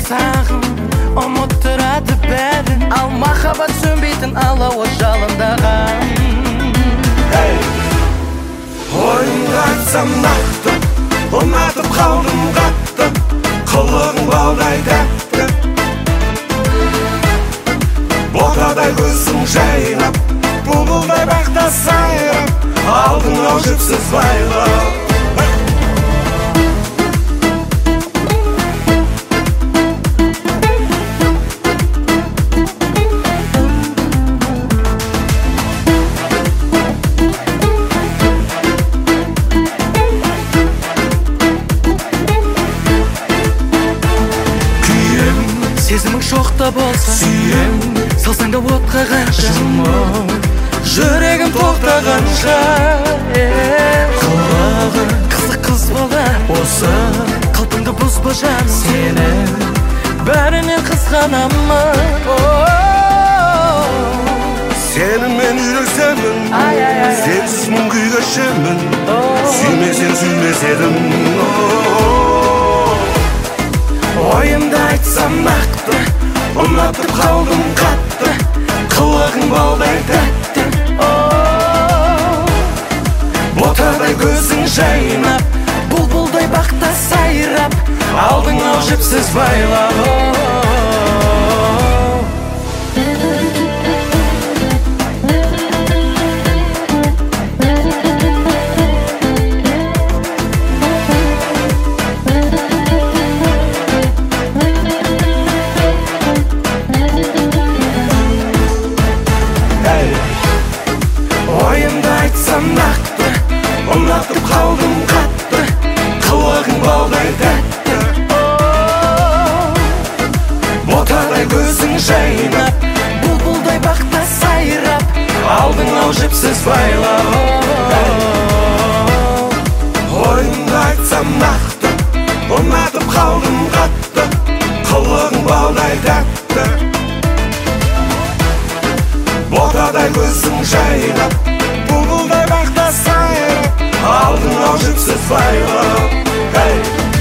сағым ұмыттырады бәрін, ал махаббат сөнбейтін алауы жалындаған. Ойымды айтсам нақты, ұнатып қалдым қатты, қылығың балдай тәтті, ботадай көзің жайнап, бұлбұлдай бақта сайрап, алдың ау жіпсіз байлап. Сезімің шоқта болса сүйем, салсаң да отқа қанша жүрегім тоқтағанша. Құлағың қызық қыз бала осы, қалпыңды бұзба жаным, сені бәрінен қызғанамын. Сенімен үйренсемін, сенсіз мұң күй кешемін, сүймесең сүймес едім. Ойымды айтсам нақты, ұнатып қалдым қатты, қылығың балдай тәтті, ботадай көзің жайнап, бұлбұлдай бақта сайрап, алдың ау жіпсіз байлап. Ойымды айтсам нақты, ұнатып қалдым қатты, қылығың балдай тәтті, ботадай көзің жайнап, бұлбұлдай бақта сайрап, алдың ау жіпсіз байлап. Ойымды айтсам нақты, ұнатып қалдым қатты, қылығың балдай тәтті, ботадай көзің жайнап, бұлбұлдай бақта сайрап, алдың ау жіпсіз байлап.